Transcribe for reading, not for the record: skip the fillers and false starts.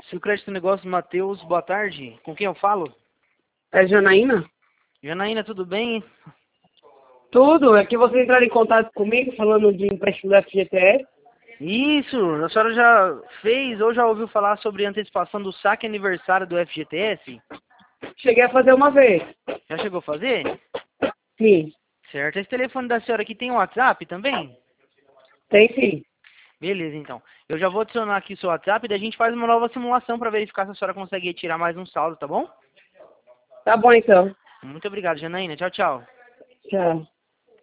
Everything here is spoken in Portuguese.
Seu Crédito Negócio Matheus, boa tarde. Com quem eu falo? É Janaína? Janaína, tudo bem? Tudo, é que você entraram em contato comigo falando de empréstimo do FGTS. Isso, a senhora já fez ou já ouviu falar sobre antecipação do saque aniversário do FGTS? Cheguei a fazer uma vez. Já chegou a fazer? Sim, Certo. Esse telefone da senhora aqui tem um WhatsApp também? tem sim. Beleza, então. Eu já vou adicionar aqui o seu WhatsApp e daí a gente faz uma nova simulação para verificar se a senhora consegue retirar mais um saldo, tá bom? Tá bom então. Muito obrigado, Janaína. Tchau, tchau. Tchau.